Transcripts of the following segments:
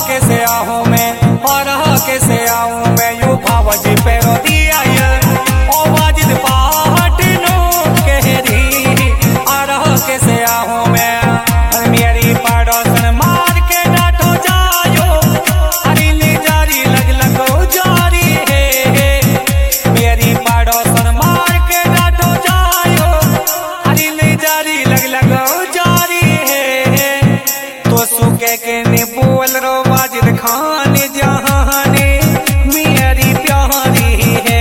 कैसे आहूं मैं, और कैसे आऊं मैं, यू भावजी पैरो दिया ओ वाजिद पाट नो कह रही, और कैसे आहूं मैं। मेरी पड़ोसन मार के डांटो जायो, अरे ले जारी लग लगो जारी है। मेरी पड़ोसन मार के डांटो जायो, अरे ले जारी लग लगो जारी है। तो सुके के ने बोल रो वाजिद खान जहाने मेरी प्यारी है।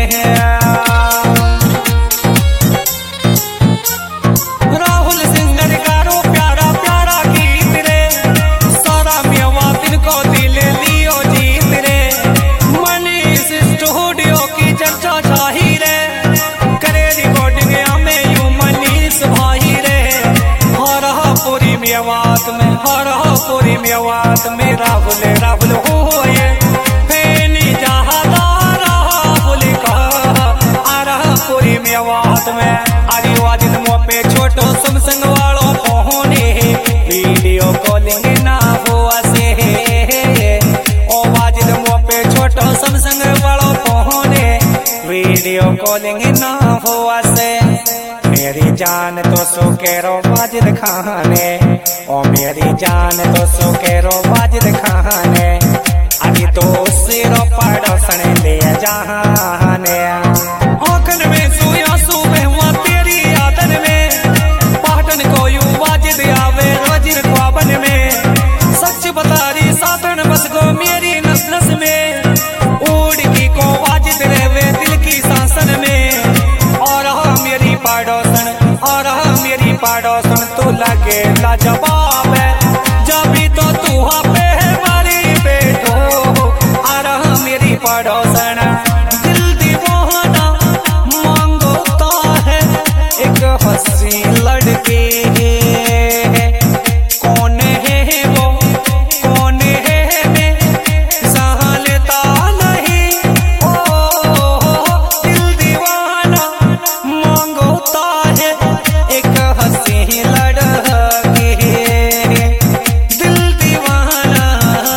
राहुल सिंगर गारो प्यारा प्यारा गीत रे, सारा मेवा तिनको दिल लियो जीत रे। मनीष स्टूडियो की चर्चा छाही रे, करे रिकॉर्डिंग हमें यू मनीष भाई रे। हर पूरी मेवात में, हर पूरी मेवात में राहुल राहुल होए फेनी जहादा राहुल का। पूरी मेवात में अरे वाजिद मुँह पे छोटो सैमसंग वालों फोने, वीडियो कॉलिंग ना हुआ से। ओ वाजिद मुँह पे छोटो सैमसंग वालों फोने, वीडियो कॉलिंग ना हुआ से। मेरी जान तो सो केरो वाजिद खाने, ओ मेरी जान तो सो केरो वाजिद खाने। अभी तो सिरो पड़ोसन ले जहाने, आंखन में सोया सुबह हुआ तेरी आदन में। पाटन को यू वाजिद आवे रोजिर ख्वाबन में, सच बता रही साधन बस गो मेरी नस नस में। उड़ की को वाजिद रहवे दिल की सांसन में। और मेरी पड़ोसन, और मेरी पड़ोसन तू लगे लाजवाब है, जब तो तू पे मारी बेटो। और मेरी पड़ोसन दिल दीवाना मांगता है एक हंसी लड़की। कौन है वो, कौन है मैं सहलता नहीं। ओ दिल दीवाना मांगता है एक हंसी लड़की, दिल दीवाना।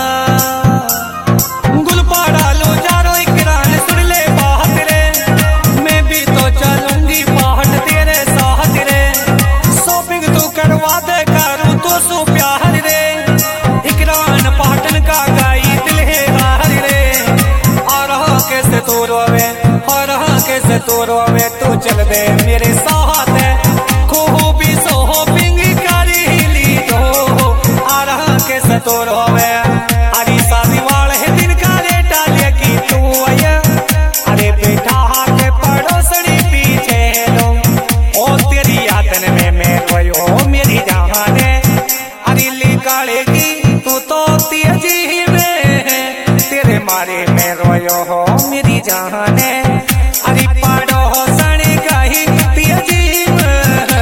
गुलपाड़ा लो जारो इकरार सुन ले बात रे, मैं भी तो चलूंगी बाट तेरे साथ रे। शॉपिंग तू करवा दे करूं तो सो प्यार रे, इकरान पाटन का गाई दिल है हार रे। और कैसे तू रोवे, और कैसे तू रोवे, तू चल दे मेरे साथ है, खूबी शॉपिंग करी ली दो। और कैसे तू रोवे, अरे शादी वाले दिन का रेटा लेकी तू आया। अरे बेटा के पड़ोसनी पीछे लो, ओ तेरी यादन में मैं रोयो मेरी जाने। अरे निकालेगी तू तो तेजी में, तेरे मारे मैं रोयो हो मेरी जाने। अरे पड़ोसन कही तेजी में,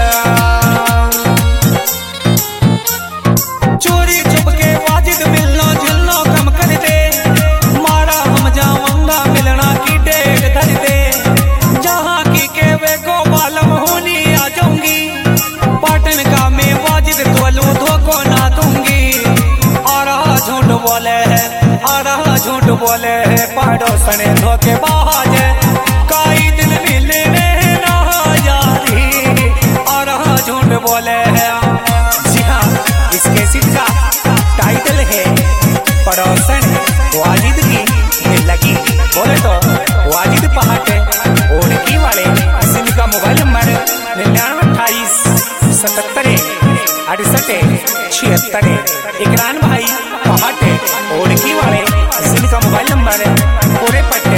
चोरी छुप के वाजिद मिलना झुलना कम कर दे। मारा हम जाऊंगा मिलना की डेट धर दे, जहाँ की के वे को बालम होनी आ जाऊंगी। पाटन का मैं वाजिद तोलू धोखो ना दूंगी। और झूठ बोले है, और झूठ बोले है पड़ोसन धोखेबाज है, कई दिन मिलने ना जारी। और झूठ बोले है, जी हाँ इसके सिक्का टाइटल है पड़ोसन वाजिद की लगी। बोले तो वाजिद पहाटे ओढ़की वाले, इनका मोबाइल नंबर 9928776876। इकरान भाई पहाटे ओढ़की वाले, इनका मोबाइल नंबर पूरे पट्टे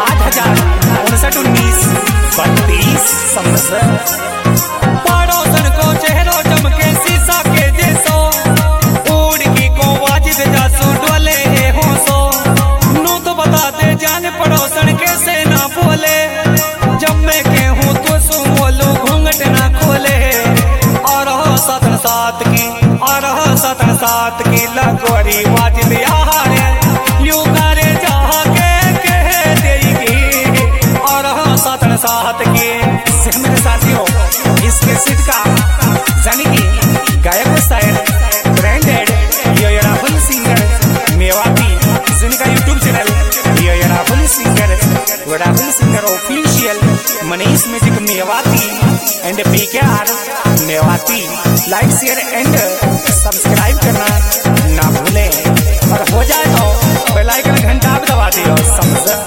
80591932। पड़ोसन को चेहरो चमके शीशा के जैसो, उड़की को वाजिद जासू डोले है होसो। नू तो बता दे जान पड़ोसन कैसे ना बोले, जब मैं कहूँ तो सू बोलो घूंघट ना खोले। और सतन सात की, और सतन सात की लगोरी वाजिद यार यू करे जहाँ के कह देगी। और सतन सात की मेरे साथियों Rahul singer official, Manish music Mewati and PKR Mewati. Like share and subscribe करना ना भूलें, और हो जाए तो बेल आइकन घंटा भी दबा दियो। समझ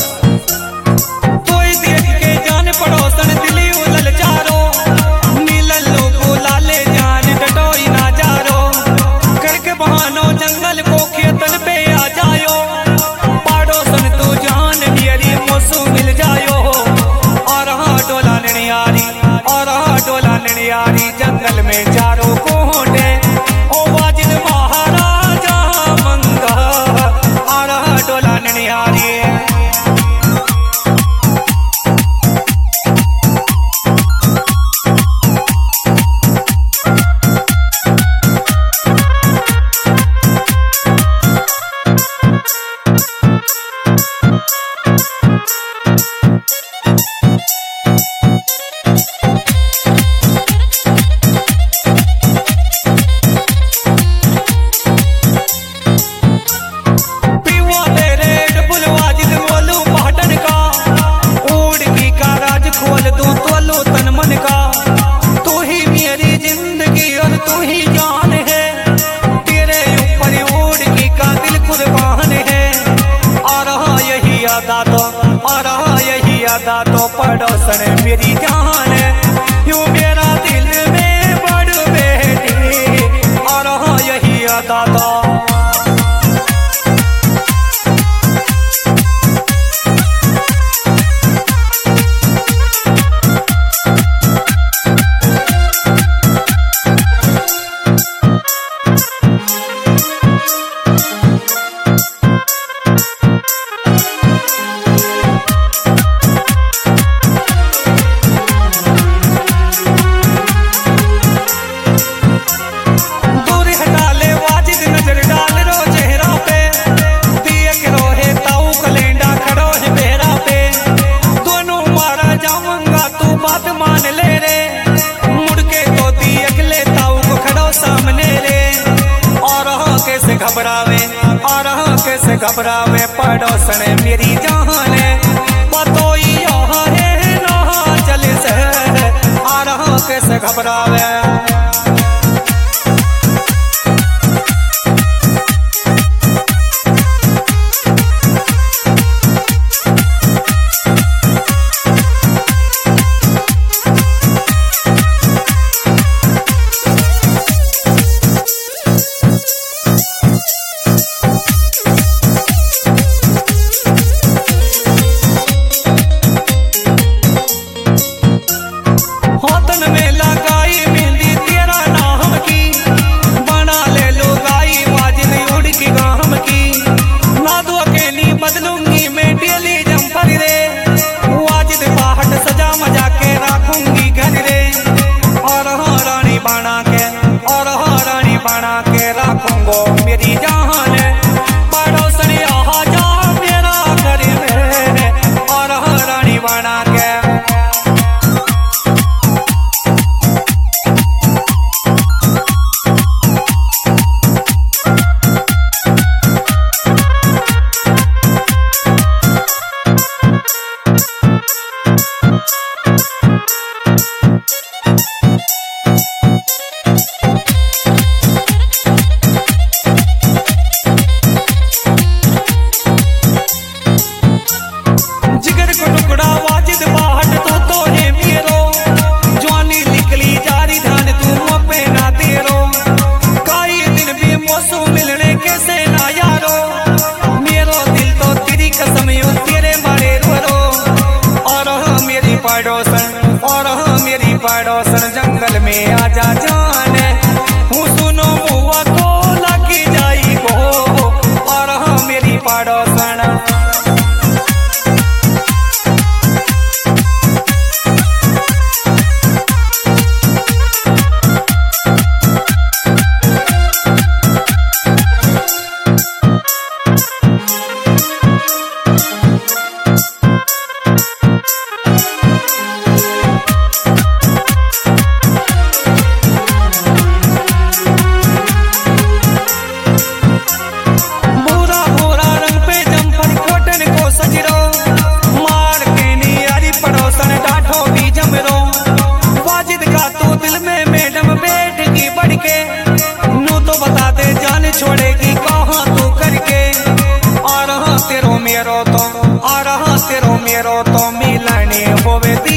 कोई देख के जान पड़ोसन दिली उलल चारो, नीलल लोगो लाले जान डटोई ना जारो, करके बहानो जंगल को खेतन पे आ जायो, पड़ोसन तू जान मेरी मोसू मिल जायो। और हाँ डोला ननियारी, और हाँ डोला ननियारी, जंगल में चारों कोंडे ओ वाजिद महाराजा मंगा, और हाँ डोला ननियारी। तो पड़ोसन मेरी जान यूं मेरा दिल में बड़ बेटी, और हाँ यही अदा तो घबरावे, और हाँ कैसे घबरावे पड़ोसन मेरी जान, पतोई है रहा चले से, और हाँ कैसे घबरावे। मेरी जान पड़ोसन यहाँ जा मेरा घर में, और हाँ रानी बना के। पड़ोसन, और हाँ मेरी पड़ोसन जंगल में आजा जान, हूँ सुनो मुआ को लगी जाई गो, और हाँ मेरी पड़ोसन। बुरा बुरा रंग पे जंपर तेरो तो आ रहा तेरो मेरो तो मिलने होवे दी